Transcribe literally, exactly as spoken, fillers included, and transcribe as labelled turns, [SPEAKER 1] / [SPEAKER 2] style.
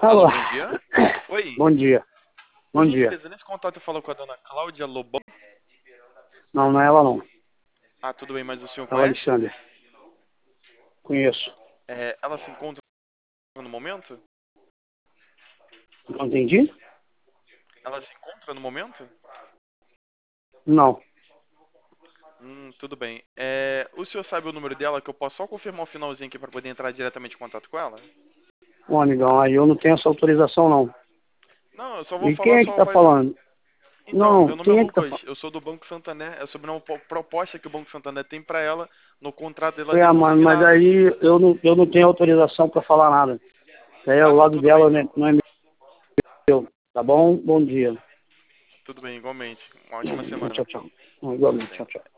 [SPEAKER 1] Alô,
[SPEAKER 2] Alô.
[SPEAKER 1] bom dia. Oi,
[SPEAKER 2] Bom dia.
[SPEAKER 1] por
[SPEAKER 2] Bom dia.
[SPEAKER 1] gentileza, nesse contato eu falo com a dona Cláudia Lobão.
[SPEAKER 2] Não, não é ela não.
[SPEAKER 1] Ah, tudo bem, mas o senhor
[SPEAKER 2] É o
[SPEAKER 1] conhece?
[SPEAKER 2] Alexandre. Conheço.
[SPEAKER 1] É, ela se encontra no momento?
[SPEAKER 2] Não entendi?
[SPEAKER 1] Ela se encontra no momento?
[SPEAKER 2] Não.
[SPEAKER 1] Hum, tudo bem. É, o senhor sabe o número dela, que eu posso só confirmar o finalzinho aqui para poder entrar diretamente em contato com ela?
[SPEAKER 2] Ô, amigão, aí eu não tenho essa autorização não.
[SPEAKER 1] Não, eu só vou
[SPEAKER 2] E quem
[SPEAKER 1] falar
[SPEAKER 2] é que
[SPEAKER 1] só
[SPEAKER 2] tá
[SPEAKER 1] mais um.
[SPEAKER 2] falando?
[SPEAKER 1] Então,
[SPEAKER 2] Não,
[SPEAKER 1] meu nome é
[SPEAKER 2] quem é que tá
[SPEAKER 1] Lucas,
[SPEAKER 2] falando?
[SPEAKER 1] eu sou do Banco Santander, é sobre uma po- proposta que o Banco Santander tem para ela no contrato dela
[SPEAKER 2] Foi
[SPEAKER 1] ter
[SPEAKER 2] a mãe, mas
[SPEAKER 1] consignado.
[SPEAKER 2] aí eu não, eu não tenho autorização pra falar nada. Aí é
[SPEAKER 1] Ah,
[SPEAKER 2] o
[SPEAKER 1] não,
[SPEAKER 2] lado
[SPEAKER 1] tudo bem
[SPEAKER 2] dela, né?
[SPEAKER 1] então.
[SPEAKER 2] Não é meu. Tá bom? Bom dia.
[SPEAKER 1] Tudo bem, igualmente. Uma ótima semana.
[SPEAKER 2] Tchau, tchau. Igualmente,
[SPEAKER 1] Sem-
[SPEAKER 2] tchau, tchau.